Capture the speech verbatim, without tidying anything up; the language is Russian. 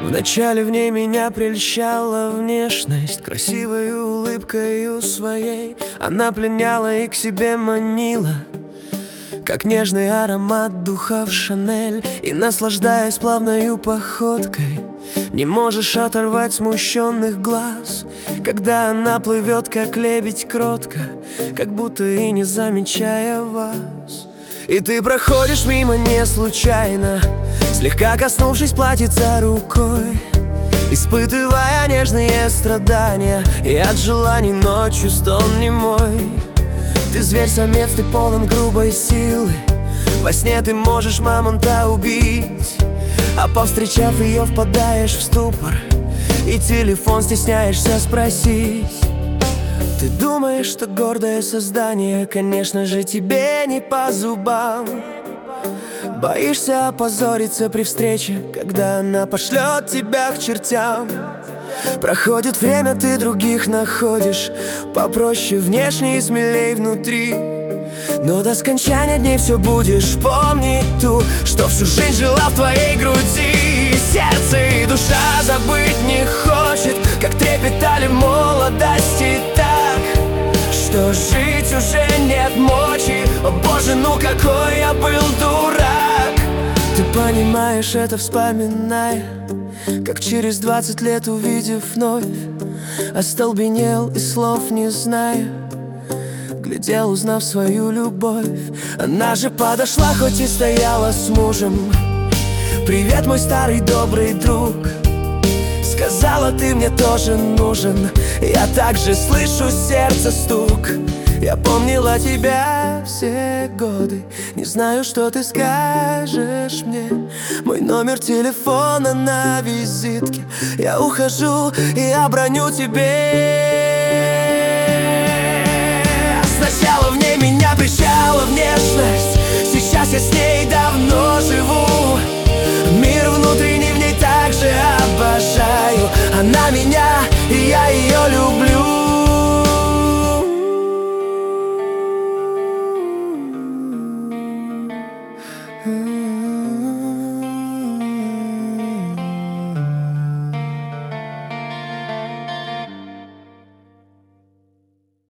Вначале в ней меня прельщала внешность, красивой улыбкой своей она пленяла и к себе манила, как нежный аромат духов Шанель. И, наслаждаясь плавною походкой, не можешь оторвать смущенных глаз, когда она плывет, как лебедь, кротко, как будто и не замечая вас. И ты проходишь мимо не случайно, слегка коснувшись платьица рукой, испытывая нежные страдания, и от желаний ночью стон немой. Ты зверь-самец, ты полон грубой силы, во сне ты можешь мамонта убить, а повстречав ее, впадаешь в ступор, и телефон стесняешься спросить. Ты думаешь, что гордое создание, конечно же, тебе не по зубам. Боишься опозориться при встрече, когда она пошлет тебя к чертям. Проходит время, ты других находишь попроще внешне и смелей внутри, но до скончания дней все будешь помнить ту, что всю жизнь жила в твоей груди. И сердце и душа забыть не хочет, как трепетали в молодости так, что жить уже нет мочи. О боже, ну какой я был дурак. Ты понимаешь это, вспоминая, как через двадцать лет, увидев вновь, остолбенел и слов не зная, глядел, узнав свою любовь. Она же подошла, хоть и стояла с мужем. Привет, мой старый добрый друг, сказала, ты мне тоже нужен. Я также слышу сердце стук. Я помнила тебя все годы, не знаю, что ты скажешь мне. Мой номер телефона на визитке, я ухожу и оброню тебе. Сначала в ней меня прельщала внешность, сейчас я с ней давно